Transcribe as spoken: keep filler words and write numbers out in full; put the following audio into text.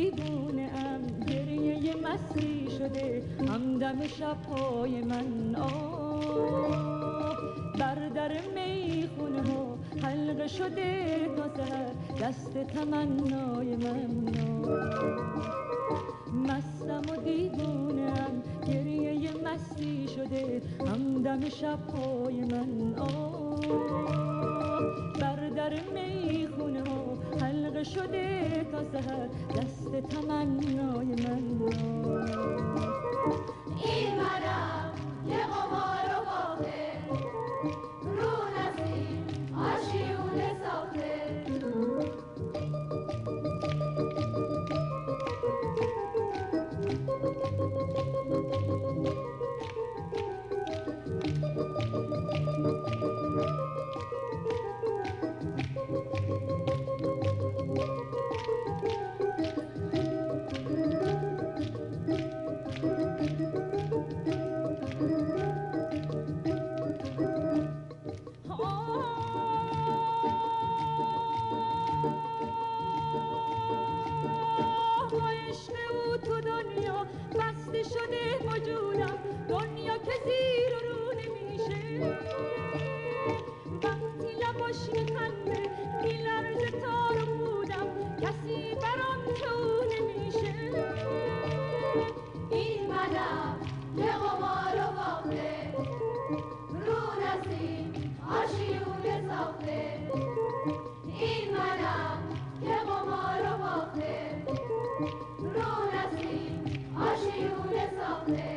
دیوونه ام، گریه مستی شده همدم شب‌های من. آه بر در میخونه ها حلقه شده تا سحر دست تمنای من. مستم و دیوونم، گریه مستی شده همدم شب‌های من. آه بر در میخونه ها حلقه شده تا سحر دست تمنای من. این منم که قمار و باخته، رو نسیم آشیونه ساخته. شده وجودم دنیا که زیر و رو نمیشه، وقتی لباش میخنده میلرزه تار و پودم، کسی برام تو نمیشه. این منم که قمار و باخته، رو نسیم آشیونه ساخته. این منم که قمار و باخته، رو نسیم آشیونه ساخته.